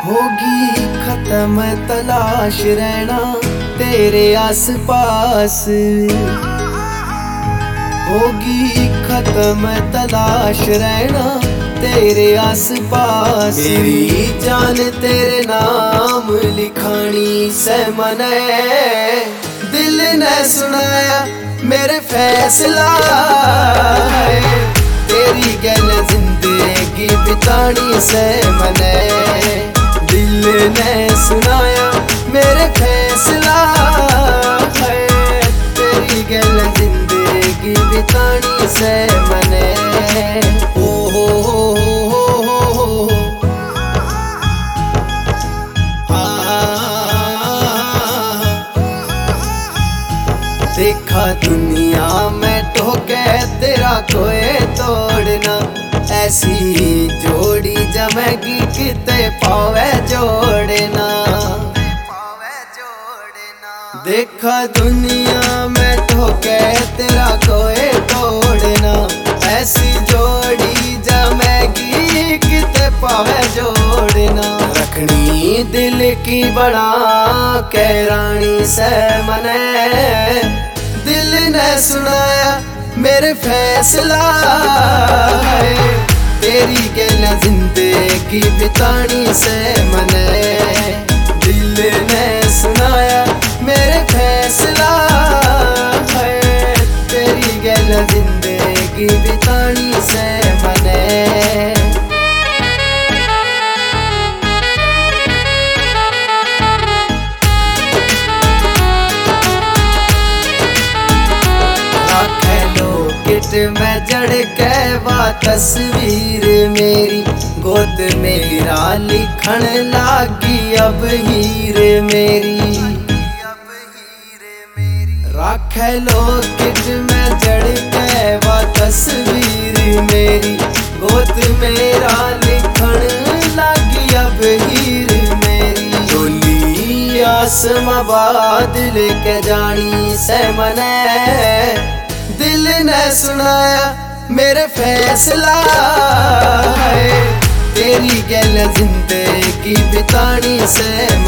होगी खत्म तलाश रहना तेरे आस पास, होगी खत्म तलाश रहना तेरे आस पास। मेरी जान तेरे नाम लिखानी से मने, दिल ने सुनाया मेरे फैसला है। तेरी गल जिंदगी बितानी से मने, दिल ने सुनाया मेरे फैसला है। तेरी गल जिंदगी बितानी से मने। ओ हो देखा दुनिया में ठोके तेरा कोई तोड़ना, ऐसी जोड़ी जमेगी किते पावे जोड़ना। देखा दुनिया में ठोके तेरा कोई तोड़ना, ऐसी जोड़ी जमेगी किते पावे जोड़ना। रखनी दिल की बड़ा कैरानी से मने, दिल ने सुनाया मेरे फैसला है। तेरी गल जिंदगी बितानी से मने, दिल ने सुनाया मेरे फैसला है। तेरी गल जिंदगी बितानी से मने। मैं जड़ के वा तस्वीर मेरी, गोद मेरा लिखण लागी अब हीर मेरी। राख लो किट में जड़ के वा तस्वीर मेरी, गोद मेरा लिखण लागी अब हीर मेरी। डोली आसमां बादल के जानी से मने, दिल ने सुनाया मेरे फैसला है। तेरी गल जिंदगी बितानी से